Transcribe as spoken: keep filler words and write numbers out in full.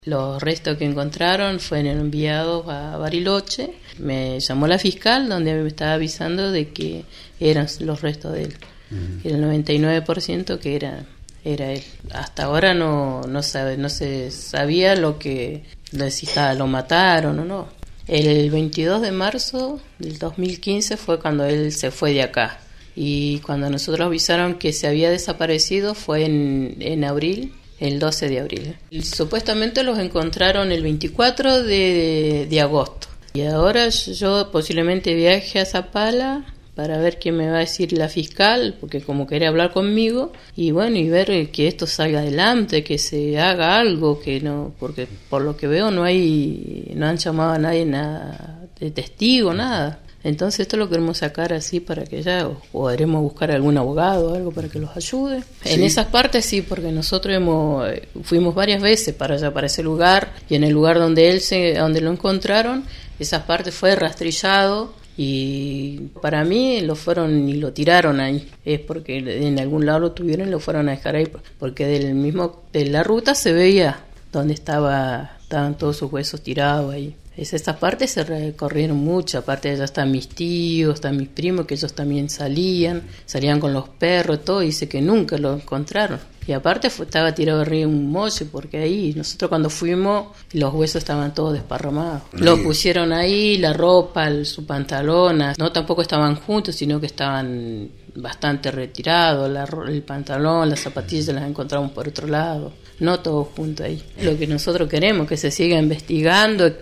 Los restos que encontraron fueron enviados a Bariloche. Me llamó la fiscal donde me estaba avisando de que eran los restos de él. Uh-huh. El noventa y nueve por ciento que era era él. Hasta ahora no no sabe, no se sabía lo que si estaba, lo mataron o no. El veintidós de marzo del dos mil quince fue cuando él se fue de acá. Y cuando nosotros avisaron que se había desaparecido fue en, en abril. El doce de abril. Y supuestamente los encontraron el veinticuatro de, de agosto. Y ahora yo posiblemente viaje a Zapala para ver qué me va a decir la fiscal, porque como quiere hablar conmigo, y bueno, y ver que esto salga adelante, que se haga algo, que no, porque por lo que veo no hay, no han llamado a nadie nada de testigo, nada. Entonces esto lo queremos sacar así para que ya, o podremos buscar algún abogado o algo para que los ayude. Sí. En esas partes sí, porque nosotros hemos fuimos varias veces para allá, para ese lugar, y en el lugar donde él se, donde lo encontraron, esas partes fue rastrillado, y para mí lo fueron y lo tiraron ahí. Es porque en algún lado lo tuvieron y lo fueron a dejar ahí, porque del mismo, de la ruta se veía donde estaba, estaban todos sus huesos tirados ahí. Es, estas partes se recorrieron mucho, aparte de allá están mis tíos, están mis primos, que ellos también salían, salían con los perros, todo, y dice que nunca lo encontraron. Y aparte fue, estaba tirado arriba un moche, porque ahí, nosotros cuando fuimos, los huesos estaban todos desparramados. Sí. Lo pusieron ahí, la ropa, el, su pantalón, no tampoco estaban juntos, sino que estaban bastante retirados, la, el pantalón, las zapatillas las encontramos por otro lado, no todos juntos ahí. Lo que nosotros queremos, que se siga investigando,